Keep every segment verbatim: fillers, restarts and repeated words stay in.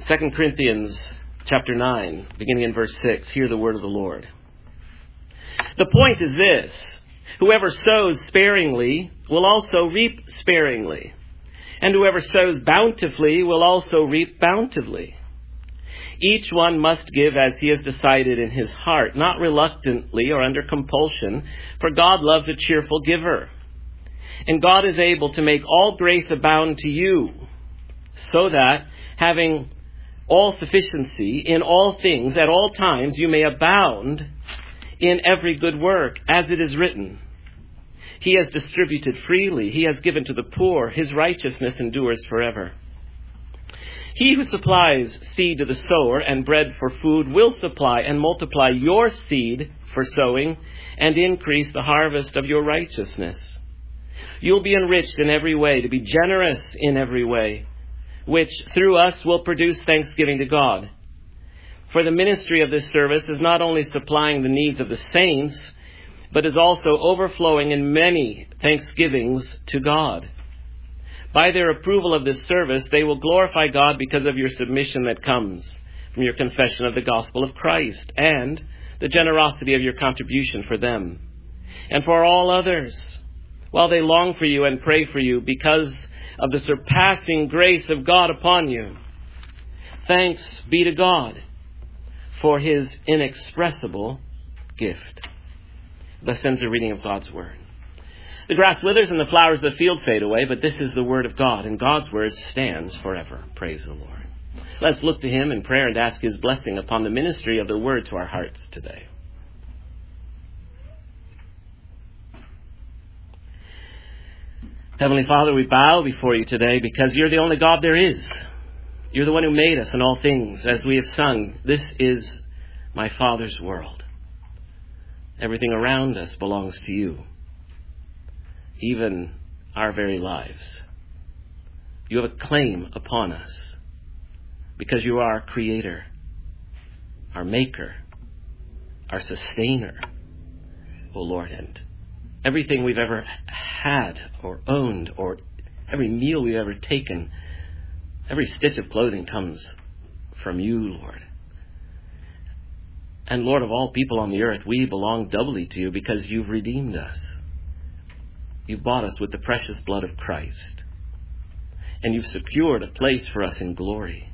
Second Corinthians chapter nine, beginning in verse six. Hear the word of the Lord. The point is this: whoever sows sparingly will also reap sparingly, and whoever sows bountifully will also reap bountifully. Each one must give as he has decided in his heart, not reluctantly or under compulsion, for God loves a cheerful giver. And God is able to make all grace abound to you, so that, having all sufficiency in all things at all times, you may abound in every good work, as it is written, He has distributed freely, He has given to the poor, His righteousness endures forever. He who supplies seed to the sower and bread for food will supply and multiply your seed for sowing and increase the harvest of your righteousness. You'll be enriched in every way, to be generous in every way, which through us will produce thanksgiving to God. For the ministry of this service is not only supplying the needs of the saints, but is also overflowing in many thanksgivings to God. By their approval of this service, they will glorify God because of your submission that comes from your confession of the gospel of Christ and the generosity of your contribution for them and for all others, while they long for you and pray for you because of the surpassing grace of God upon you. Thanks be to God for His inexpressible gift. Thus ends the reading of God's Word. The grass withers and the flowers of the field fade away, but this is the Word of God, and God's Word stands forever. Praise the Lord. Let's look to Him in prayer and ask His blessing upon the ministry of the Word to our hearts today. Heavenly Father, we bow before you today because you're the only God there is. You're the one who made us and all things. As we have sung, this is my Father's world. Everything around us belongs to you, even our very lives. You have a claim upon us because you are our creator, our maker, our sustainer, O Lord, and everything we've ever had or owned, or every meal we've ever taken, every stitch of clothing comes from you, Lord. And Lord, of all people on the earth, we belong doubly to you because you've redeemed us. You've bought us with the precious blood of Christ. And you've secured a place for us in glory.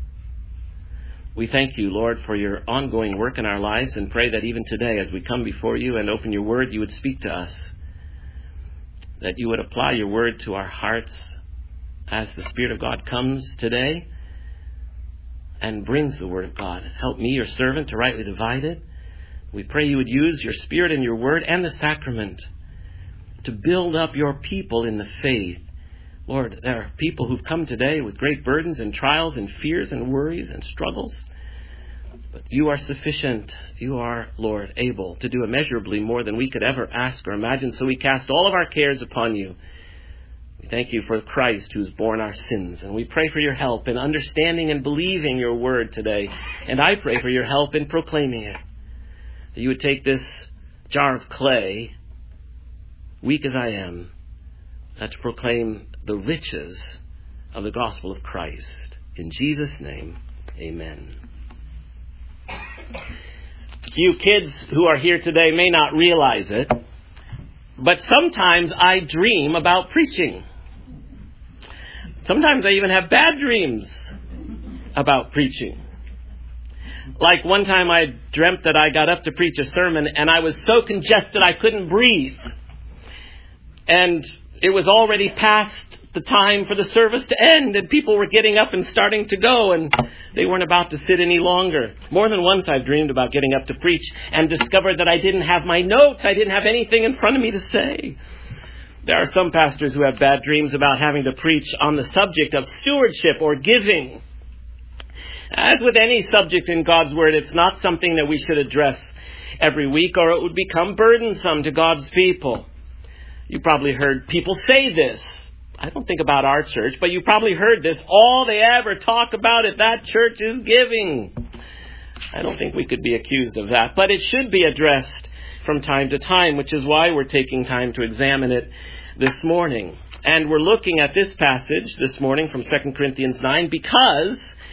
We thank you, Lord, for your ongoing work in our lives and pray that even today, as we come before you and open your word, you would speak to us, that you would apply your word to our hearts as the Spirit of God comes today and brings the word of God. Help me, your servant, to rightly divide it. We pray you would use your Spirit and your word and the sacrament to build up your people in the faith. Lord, there are people who've come today with great burdens and trials and fears and worries and struggles. But you are sufficient. You are, Lord, able to do immeasurably more than we could ever ask or imagine. So we cast all of our cares upon you. We thank you for Christ who's borne our sins. And we pray for your help in understanding and believing your word today. And I pray for your help in proclaiming it. That you would take this jar of clay, weak as I am, uh, to proclaim the riches of the gospel of Christ. In Jesus' name, amen. You kids who are here today may not realize it, but sometimes I dream about preaching. Sometimes I even have bad dreams about preaching. Like one time I dreamt that I got up to preach a sermon and I was so congested I couldn't breathe. And it was already past the time for the service to end, and people were getting up and starting to go, and they weren't about to sit any longer. More than once I've dreamed about getting up to preach and discovered that I didn't have my notes. I didn't have anything in front of me to say. There are some pastors who have bad dreams about having to preach on the subject of stewardship or giving. As with any subject in God's Word, it's not something that we should address every week, or it would become burdensome to God's people. You probably heard people say this. I don't think about our church, but you probably heard this. All they ever talk about at that church is giving. I don't think we could be accused of that, but it should be addressed from time to time, which is why we're taking time to examine it this morning. And we're looking at this passage this morning from Second Corinthians nine because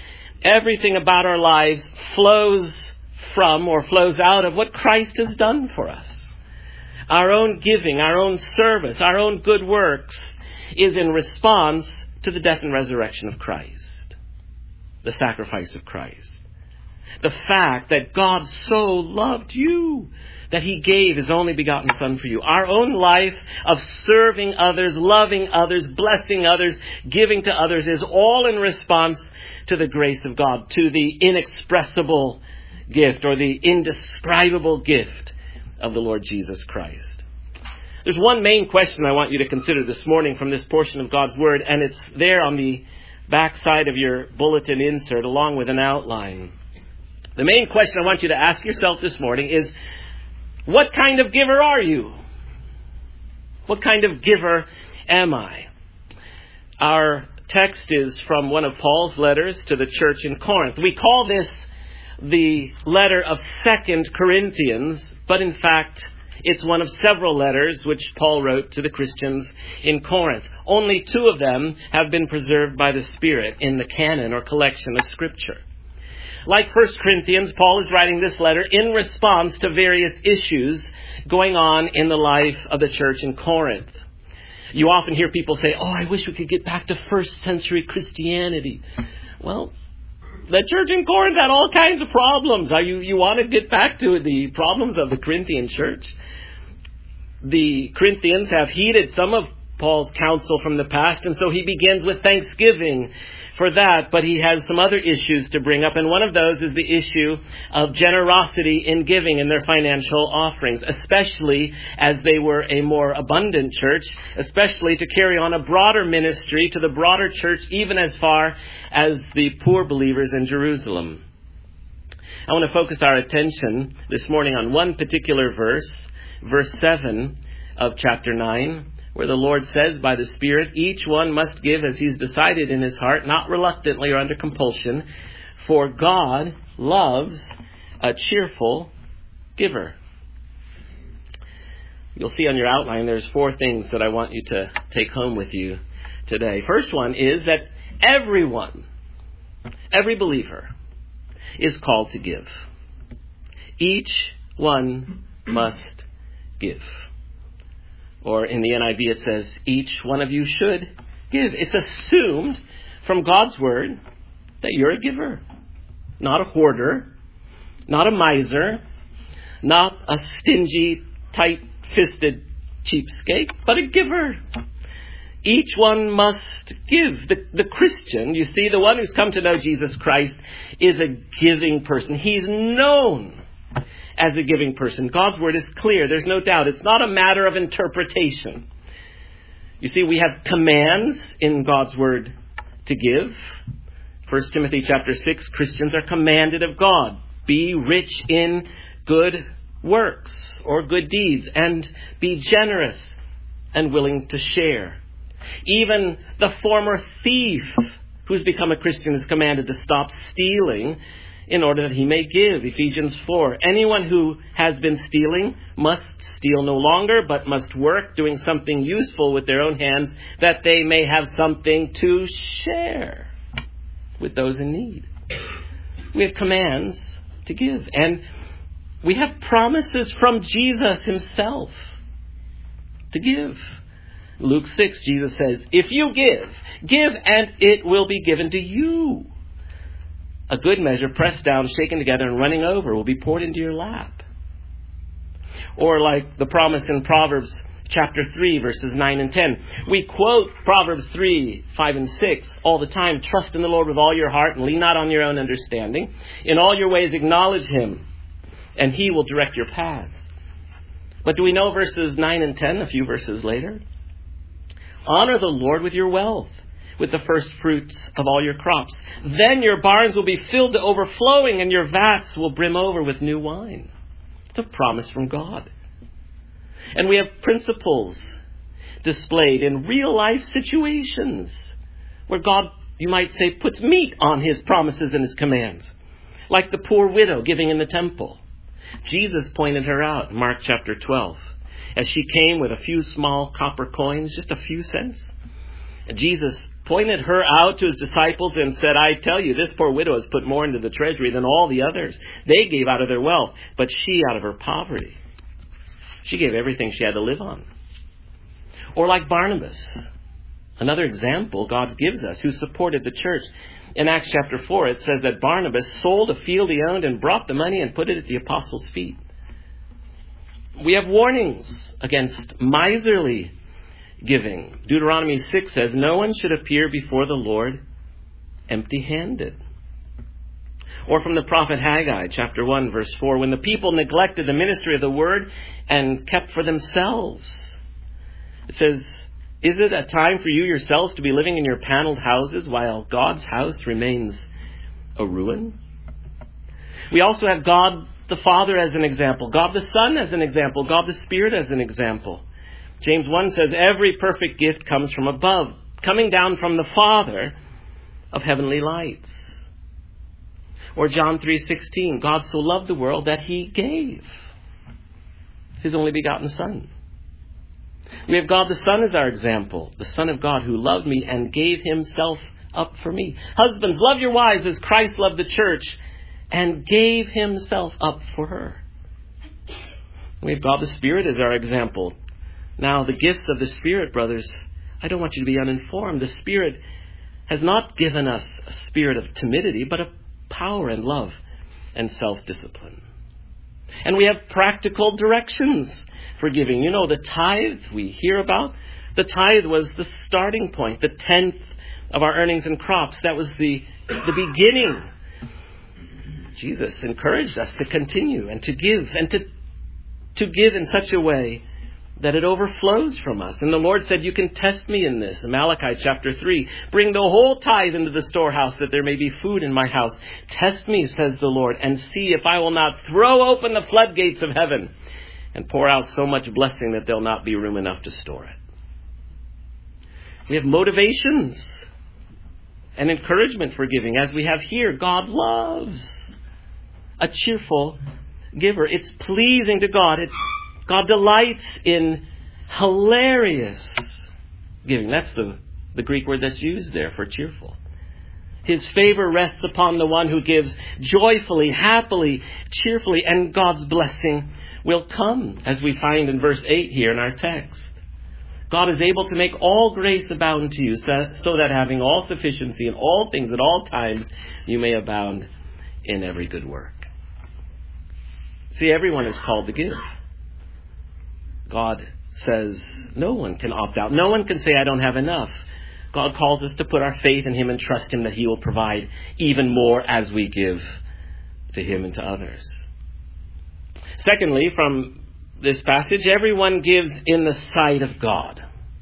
Everything about our lives flows from or flows out of what Christ has done for us. Our own giving, our own service, our own good works is in response to the death and resurrection of Christ, the sacrifice of Christ. The fact that God so loved you that he gave his only begotten Son for you. Our own life of serving others, loving others, blessing others, giving to others is all in response to the grace of God, to the inexpressible gift or the indescribable gift of the Lord Jesus Christ. There's one main question I want you to consider this morning from this portion of God's Word, and it's there on the back side of your bulletin insert along with an outline. The main question I want you to ask yourself this morning is, what kind of giver are you? What kind of giver am I? Our text is from one of Paul's letters to the church in Corinth. We call this the letter of Second Corinthians, but in fact, it's one of several letters which Paul wrote to the Christians in Corinth. Only two of them have been preserved by the Spirit in the canon or collection of Scripture. Like First Corinthians, Paul is writing this letter in response to various issues going on in the life of the church in Corinth. You often hear people say, oh, I wish we could get back to first century Christianity. Well, the church in Corinth had all kinds of problems. Are you, you want to get back to the problems of the Corinthian church? The Corinthians have heeded some of Paul's counsel from the past, and so he begins with thanksgiving for that, but he has some other issues to bring up, and one of those is the issue of generosity in giving in their financial offerings, especially as they were a more abundant church, especially to carry on a broader ministry to the broader church, even as far as the poor believers in Jerusalem. I want to focus our attention this morning on one particular verse, verse seven of chapter nine, where the Lord says by the Spirit, each one must give as he's decided in his heart, not reluctantly or under compulsion, for God loves a cheerful giver. You'll see on your outline there's four things that I want you to take home with you today. First one is that everyone, every believer, is called to give. Each one must give. Or in the N I V it says, each one of you should give. It's assumed from God's Word that you're a giver. Not a hoarder, not a miser, not a stingy, tight-fisted cheapskate, but a giver. Each one must give. The, the Christian, you see, the one who's come to know Jesus Christ is a giving person. He's known as a giving person. God's Word is clear. There's no doubt. It's not a matter of interpretation. You see, we have commands in God's Word to give. First Timothy chapter six, Christians are commanded of God. Be rich in good works or good deeds, and be generous and willing to share. Even the former thief who's become a Christian is commanded to stop stealing in order that he may give. Ephesians four. Anyone who has been stealing must steal no longer, but must work, doing something useful with their own hands, that they may have something to share with those in need. We have commands to give. And we have promises from Jesus himself to give. Luke six, Jesus says, if you give, give and it will be given to you. A good measure, pressed down, shaken together, and running over will be poured into your lap. Or like the promise in Proverbs chapter three, verses nine and ten. We quote Proverbs three, five and six all the time. Trust in the Lord with all your heart and lean not on your own understanding. In all your ways acknowledge him, and he will direct your paths. But do we know verses nine and ten, a few verses later? Honor the Lord with your wealth, with the first fruits of all your crops. Then your barns will be filled to overflowing, and your vats will brim over with new wine. It's a promise from God. And we have principles displayed in real life situations where God, you might say, puts meat on his promises and his commands. Like the poor widow giving in the temple. Jesus pointed her out in Mark chapter twelve. As she came with a few small copper coins, just a few cents. Jesus pointed her out to his disciples and said, I tell you, this poor widow has put more into the treasury than all the others. They gave out of their wealth, but she out of her poverty. She gave everything she had to live on. Or like Barnabas, another example God gives us, who supported the church. In Acts chapter four, it says that Barnabas sold a field he owned and brought the money and put it at the apostles' feet. We have warnings against miserly giving. Deuteronomy six says, no one should appear before the Lord empty-handed. Or from the prophet Haggai, chapter one, verse four, when the people neglected the ministry of the word and kept for themselves. It says, is it a time for you yourselves to be living in your paneled houses while God's house remains a ruin? We also have God the Father as an example, God the Son as an example, God the Spirit as an example. James one says, every perfect gift comes from above, coming down from the Father of heavenly lights. Or John three sixteen, God so loved the world that he gave his only begotten Son. We have God the Son as our example, the Son of God who loved me and gave himself up for me. Husbands, love your wives as Christ loved the church and gave himself up for her. We have God the Spirit as our example. Now, the gifts of the Spirit, brothers, I don't want you to be uninformed. The Spirit has not given us a spirit of timidity, but of power and love and self-discipline. And we have practical directions for giving. You know, the tithe we hear about, the tithe was the starting point, the tenth of our earnings and crops. That was the, the beginning. Jesus encouraged us to continue and to give and to, to give in such a way that it overflows from us. And the Lord said, you can test me in this. In Malachi chapter three, bring the whole tithe into the storehouse that there may be food in my house. Test me, says the Lord, and see if I will not throw open the floodgates of heaven and pour out so much blessing that there'll not be room enough to store it. We have motivations and encouragement for giving. As we have here, God loves a cheerful giver. It's pleasing to God. It, God delights in hilarious giving. That's the, the Greek word that's used there for cheerful. His favor rests upon the one who gives joyfully, happily, cheerfully, and God's blessing will come, as we find in verse eight here in our text. God is able to make all grace abound to you, so that having all sufficiency in all things at all times, you may abound in every good work. See, everyone is called to give. God says no one can opt out. No one can say, I don't have enough. God calls us to put our faith in him and trust him that he will provide even more as we give to him and to others. Secondly, from this passage, everyone gives in the sight of God.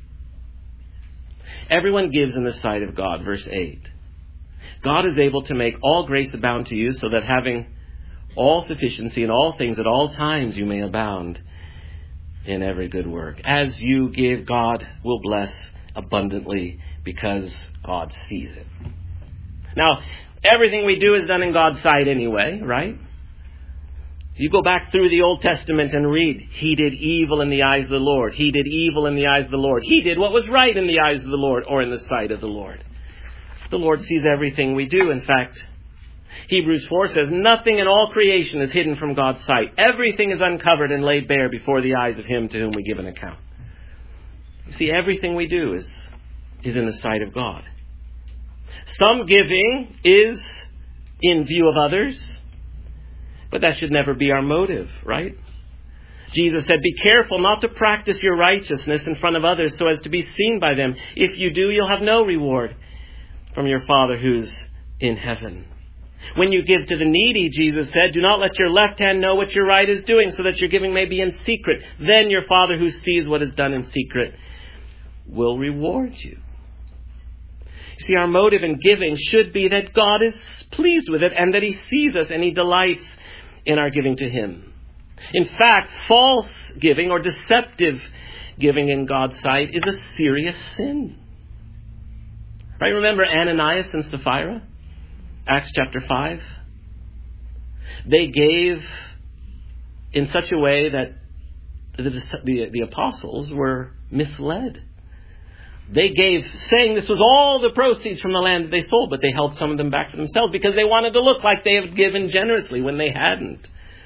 Everyone gives in the sight of God. Verse eight. God is able to make all grace abound to you, so that having all sufficiency in all things at all times you may abound in every good work. As you give, God will bless abundantly because God sees it. Now, everything we do is done in God's sight anyway, right? You go back through the Old Testament and read, he did evil in the eyes of the Lord. He did evil in the eyes of the Lord. He did what was right in the eyes of the Lord, or in the sight of the Lord. The Lord sees everything we do. In fact, Hebrews four says, nothing in all creation is hidden from God's sight. Everything is uncovered and laid bare before the eyes of him to whom we give an account. You see, everything we do is, is in the sight of God. Some giving is in view of others, but that should never be our motive, right? Jesus said, be careful not to practice your righteousness in front of others so as to be seen by them. If you do, you'll have no reward from your Father who's in heaven. When you give to the needy, Jesus said, do not let your left hand know what your right is doing, so that your giving may be in secret. Then your Father who sees what is done in secret will reward you. You see, our motive in giving should be that God is pleased with it and that he sees us and he delights in our giving to him. In fact, false giving or deceptive giving in God's sight is a serious sin. Right? Remember Ananias and Sapphira? Acts chapter five. They gave in such a way that the, the, the apostles were misled. They gave, saying this was all the proceeds from the land that they sold, but they held some of them back for themselves because they wanted to look like they had given generously when they hadn't.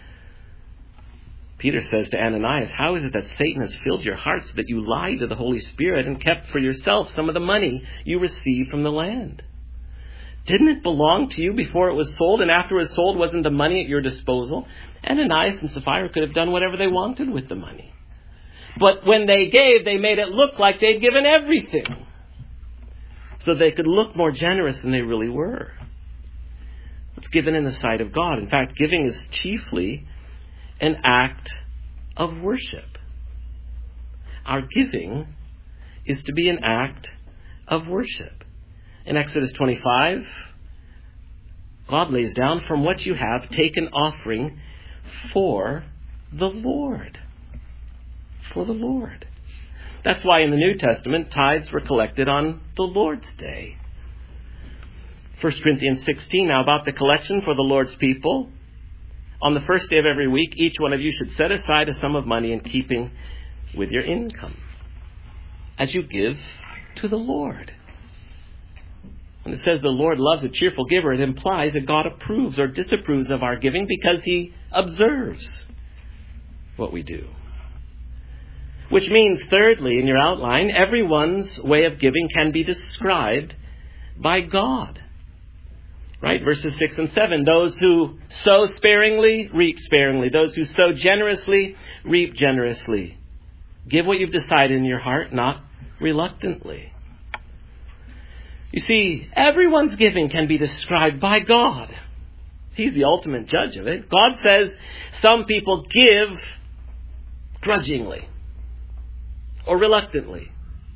Peter says to Ananias, how is it that Satan has filled your hearts so that you lied to the Holy Spirit and kept for yourself some of the money you received from the land? Didn't it belong to you before it was sold, and after it was sold, wasn't the money at your disposal? Ananias and Sapphira could have done whatever they wanted with the money. But when they gave, they made it look like they'd given everything, so they could look more generous than they really were. It's given in the sight of God. In fact, giving is chiefly an act of worship. Our giving is to be an act of worship. In Exodus twenty-five, God lays down, from what you have, take an offering for the Lord. For the Lord. That's why in the New Testament, tithes were collected on the Lord's Day. First Corinthians sixteen, now about the collection for the Lord's people. On the first day of every week, each one of you should set aside a sum of money in keeping with your income, as you give to the Lord. When it says the Lord loves a cheerful giver, it implies that God approves or disapproves of our giving because He observes what we do. Which means, thirdly, in your outline, everyone's way of giving can be described by God. Right? Verses six and seven. Those who sow sparingly, reap sparingly. Those who sow generously, reap generously. Give what you've decided in your heart, not reluctantly. You see, everyone's giving can be described by God. He's the ultimate judge of it. God says some people give grudgingly or reluctantly.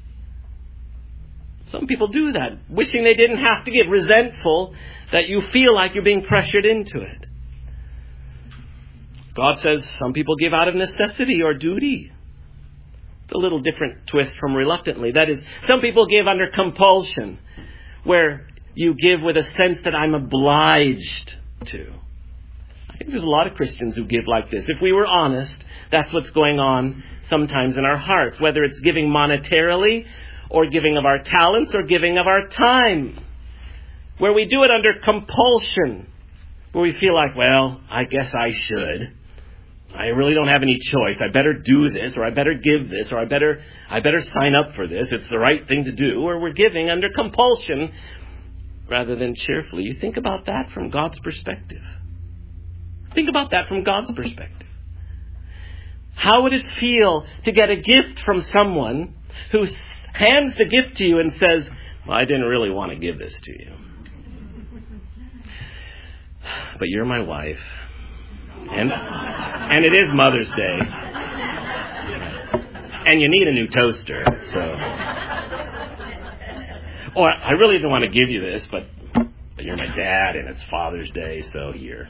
Some people do that, wishing they didn't have to give, resentful that you feel like you're being pressured into it. God says some people give out of necessity or duty. It's a little different twist from reluctantly. That is, some people give under compulsion, where you give with a sense that I'm obliged to. I think there's a lot of Christians who give like this. If we were honest, that's what's going on sometimes in our hearts, whether it's giving monetarily or giving of our talents or giving of our time, where we do it under compulsion, where we feel like, well, I guess I should. I really don't have any choice. I better do this, or I better give this, or I better I better sign up for this. It's the right thing to do. Or we're giving under compulsion rather than cheerfully. You think about that from God's perspective. Think about that from God's perspective. How would it feel to get a gift from someone who hands the gift to you and says, well, I didn't really want to give this to you, but you're my wife. And and it is Mother's Day. And you need a new toaster. So, or I really didn't want to give you this, but, but you're my dad and it's Father's Day, so here.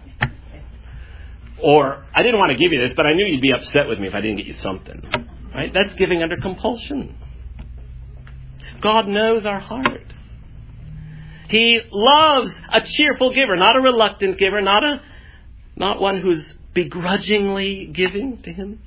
Or I didn't want to give you this, but I knew you'd be upset with me if I didn't get you something. Right? That's giving under compulsion. God knows our heart. He loves a cheerful giver, not a reluctant giver, not a Not one who's begrudgingly giving to Him.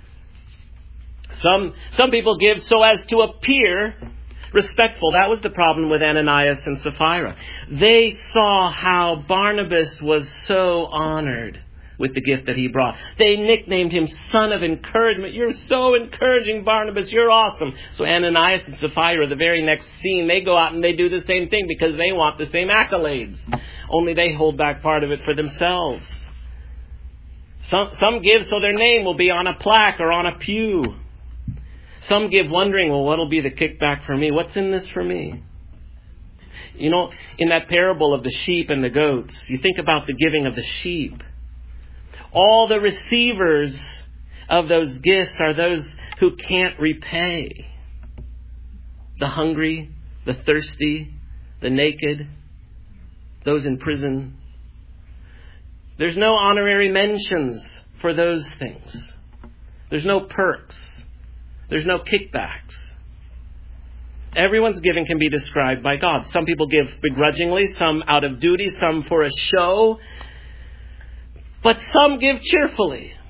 Some some people give so as to appear respectful. That was the problem with Ananias and Sapphira. They saw how Barnabas was so honored with the gift that he brought. They nicknamed him Son of Encouragement. You're so encouraging, Barnabas. You're awesome. So Ananias and Sapphira, the very next scene, they go out and they do the same thing because they want the same accolades. Only they hold back part of it for themselves. Some, some give so their name will be on a plaque or on a pew. Some give wondering, well, what'll be the kickback for me? What's in this for me? You know, in that parable of the sheep and the goats, you think about the giving of the sheep. All the receivers of those gifts are those who can't repay. The hungry, the thirsty, the naked, those in prison. There's no honorary mentions for those things. There's no perks. There's no kickbacks. Everyone's giving can be described by God. Some people give begrudgingly, some out of duty, some for a show. But some give cheerfully.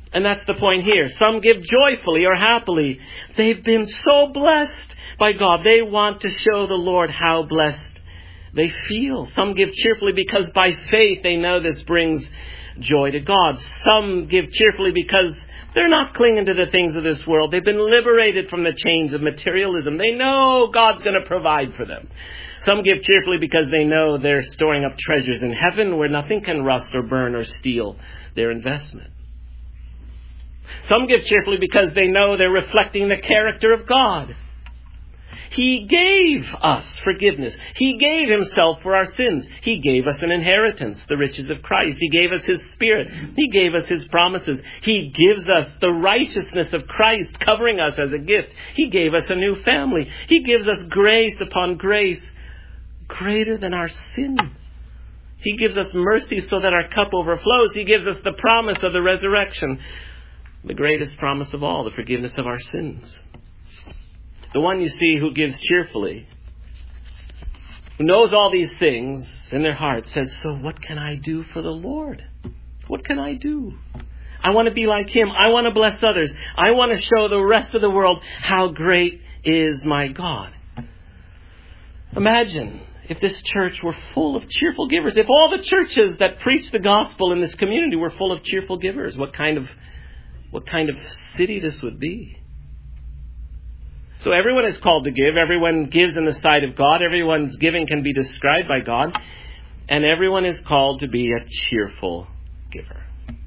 And that's the point here. Some give joyfully or happily. They've been so blessed by God. They want to show the Lord how blessed they feel. Some give cheerfully because by faith they know this brings joy to God. Some give cheerfully because they're not clinging to the things of this world. They've been liberated from the chains of materialism. They know God's going to provide for them. Some give cheerfully because they know they're storing up treasures in heaven where nothing can rust or burn or steal their investment. Some give cheerfully because they know they're reflecting the character of God. He gave us forgiveness. He gave himself for our sins. He gave us an inheritance, the riches of Christ. He gave us his Spirit. He gave us his promises. He gives us the righteousness of Christ covering us as a gift. He gave us a new family. He gives us grace upon grace greater than our sin. He gives us mercy so that our cup overflows. He gives us the promise of the resurrection. The greatest promise of all, the forgiveness of our sins. The one you see who gives cheerfully, who knows all these things in their heart, says, so what can I do for the Lord? What can I do? I want to be like him. I want to bless others. I want to show the rest of the world how great is my God. Imagine if this church were full of cheerful givers. If all the churches that preach the gospel in this community were full of cheerful givers, what kind of What kind of city this would be. So everyone is called to give. Everyone gives in the sight of God. Everyone's giving can be described by God. And everyone is called to be a cheerful giver.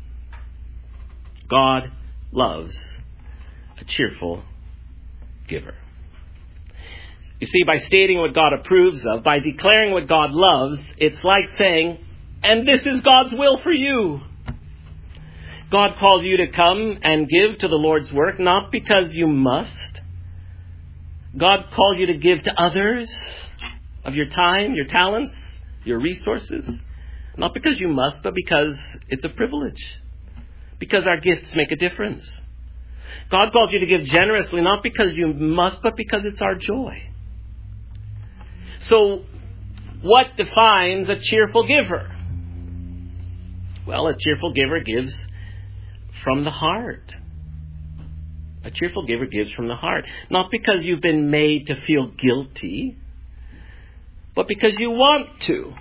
God loves a cheerful giver. You see, by stating what God approves of, by declaring what God loves, it's like saying, and this is God's will for you. God calls you to come and give to the Lord's work, not because you must. God calls you to give to others of your time, your talents, your resources. Not because you must, but because it's a privilege. Because our gifts make a difference. God calls you to give generously, not because you must, but because it's our joy. So, what defines a cheerful giver? Well, a cheerful giver gives from the heart. A cheerful giver gives from the heart. Not because you've been made to feel guilty, but because you want to.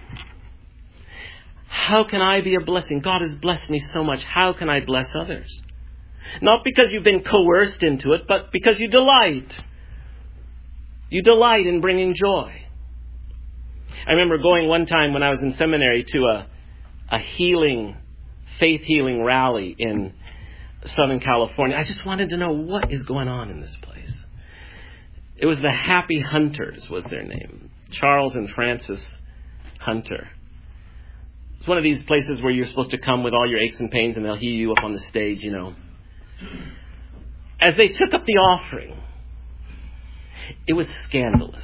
How can I be a blessing? God has blessed me so much. How can I bless others? Not because you've been coerced into it, but because you delight. You delight in bringing joy. I remember going one time when I was in seminary to a, a healing, faith healing rally in Southern California. I just wanted to know what is going on in this place. It was the Happy Hunters was their name. Charles and Frances Hunter. It's one of these places where you're supposed to come with all your aches and pains and they'll heal you up on the stage, you know. As they took up the offering, it was scandalous.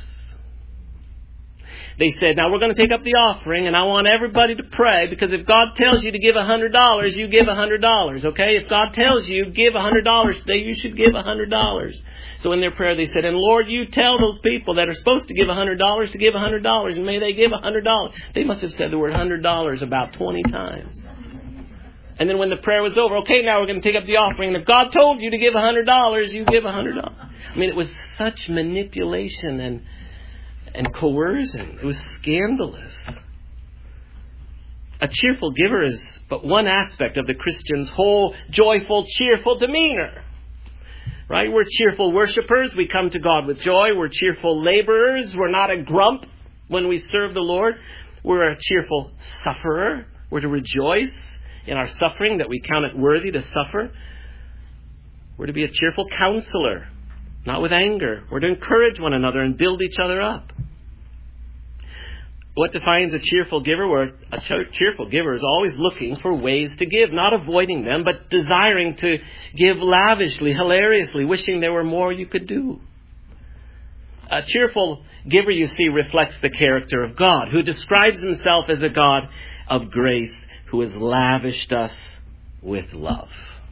They said, now we're going to take up the offering and I want everybody to pray because if God tells you to give one hundred dollars, you give one hundred dollars, okay? If God tells you give one hundred dollars today, you should give one hundred dollars. So in their prayer they said, and Lord, you tell those people that are supposed to give one hundred dollars to give one hundred dollars and may they give one hundred dollars. They must have said the word one hundred dollars about twenty times. And then when the prayer was over, okay, now we're going to take up the offering. And if God told you to give one hundred dollars, you give one hundred dollars. I mean, it was such manipulation and and coercion. It was scandalous. A cheerful giver is but one aspect of the Christian's whole joyful, cheerful demeanor. Right? We're cheerful worshipers. We come to God with joy. We're cheerful laborers. We're not a grump when we serve the Lord. We're a cheerful sufferer. We're to rejoice in our suffering, that we count it worthy to suffer. We're to be a cheerful counselor, not with anger. We're to encourage one another and build each other up. What defines a cheerful giver? Where a cheerful giver is always looking for ways to give, not avoiding them, but desiring to give lavishly, hilariously, wishing there were more you could do. A cheerful giver, you see, reflects the character of God, who describes himself as a God of grace, who has lavished us with love.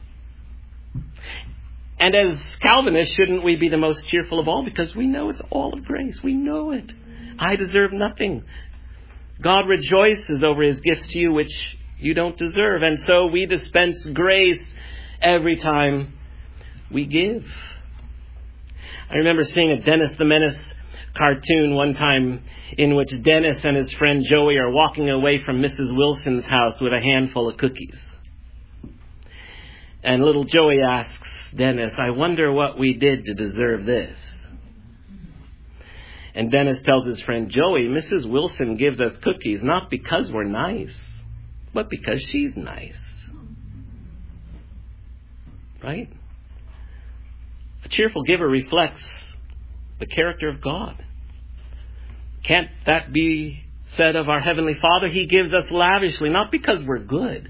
And as Calvinists, shouldn't we be the most cheerful of all? Because we know it's all of grace. We know it. I deserve nothing. God rejoices over his gifts to you, which you don't deserve. And so we dispense grace every time we give. I remember seeing a Dennis the Menace cartoon one time in which Dennis and his friend Joey are walking away from Missus Wilson's house with a handful of cookies. And little Joey asks Dennis, "I wonder what we did to deserve this." And Dennis tells his friend Joey, "Missus Wilson gives us cookies not because we're nice, but because she's nice." Right? A cheerful giver reflects the character of God. Can't that be said of our Heavenly Father? He gives us lavishly, not because we're good,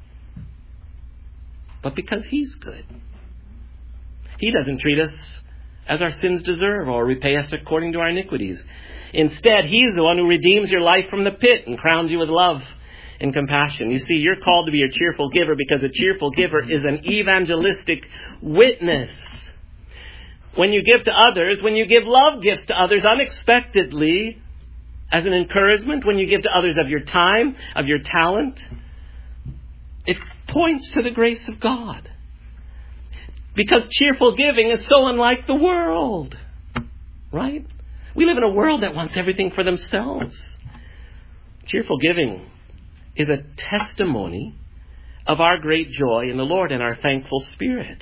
but because He's good. He doesn't treat us as our sins deserve or repay us according to our iniquities. Instead, He's the one who redeems your life from the pit and crowns you with love and compassion. You see, you're called to be a cheerful giver because a cheerful giver is an evangelistic witness. When you give to others, when you give love gifts to others unexpectedly, as an encouragement, when you give to others of your time, of your talent, it points to the grace of God. Because cheerful giving is so unlike the world. Right? We live in a world that wants everything for themselves. Cheerful giving is a testimony of our great joy in the Lord and our thankful spirit.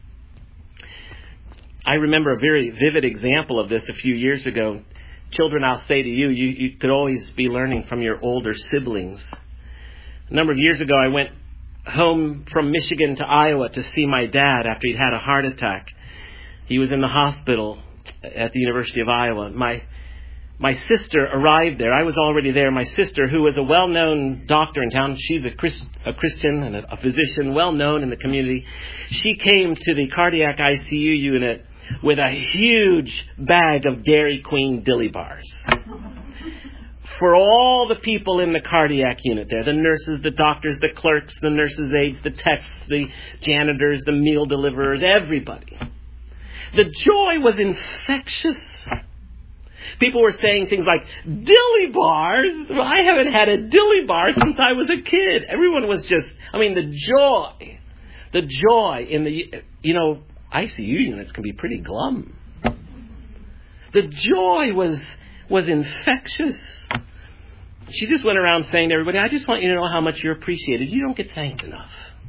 I remember a very vivid example of this a few years ago. Children, I'll say to you, you, you could always be learning from your older siblings. A number of years ago, I went home from Michigan to Iowa to see my dad after he'd had a heart attack. He was in the hospital at the University of Iowa. My my sister arrived there. I was already there. My sister, who was a well-known doctor in town, she's a, Christ, a Christian and a, a physician, well-known in the community. She came to the cardiac I C U unit with a huge bag of Dairy Queen dilly bars. For all the people in the cardiac unit there, the nurses, the doctors, the clerks, the nurses' aides, the techs, the janitors, the meal deliverers, everybody. The joy was infectious. People were saying things like, dilly bars? I haven't had a dilly bar since I was a kid. Everyone was just, I mean, the joy, the joy in the, you know, I C U units can be pretty glum. The joy was was infectious. She just went around saying to everybody, "I just want you to know how much you're appreciated. You don't get thanked enough."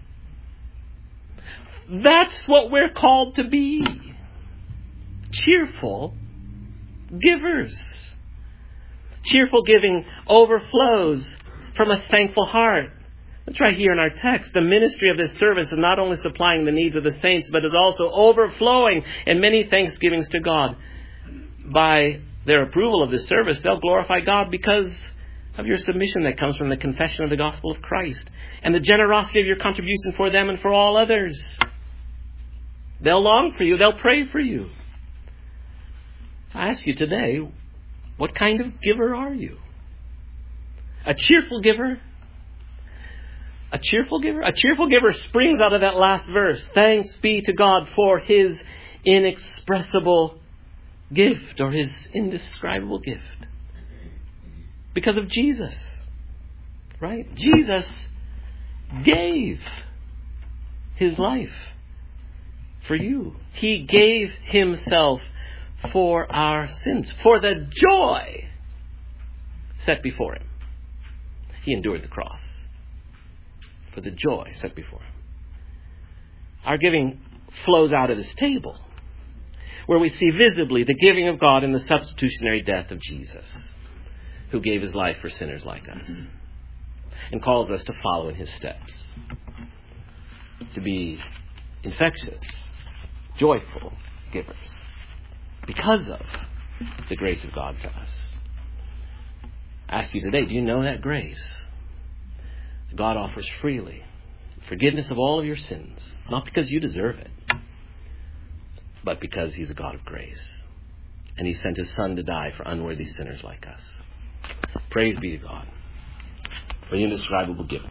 That's what we're called to be. Cheerful givers. Cheerful giving overflows from a thankful heart. That's right here in our text. The ministry of this service is not only supplying the needs of the saints, but is also overflowing in many thanksgivings to God. By their approval of this service, they'll glorify God because of your submission that comes from the confession of the gospel of Christ and the generosity of your contribution for them and for all others. They'll long for you. They'll pray for you. So I ask you today, what kind of giver are you? A cheerful giver? A cheerful giver? A cheerful giver springs out of that last verse. Thanks be to God for His inexpressible gift, or His indescribable gift. Because of Jesus. Right? Jesus gave His life for you. He gave Himself for our sins, for the joy set before Him. He endured the cross for the joy set before Him. Our giving flows out of this table, where we see visibly the giving of God in the substitutionary death of Jesus, who gave His life for sinners like us, and calls us to follow in His steps, to be infectious, joyful givers, because of the grace of God to us. I ask you today, do you know that grace? God offers freely forgiveness of all of your sins, not because you deserve it, but because He's a God of grace. And He sent His Son to die for unworthy sinners like us. Praise be to God for the indescribable gift.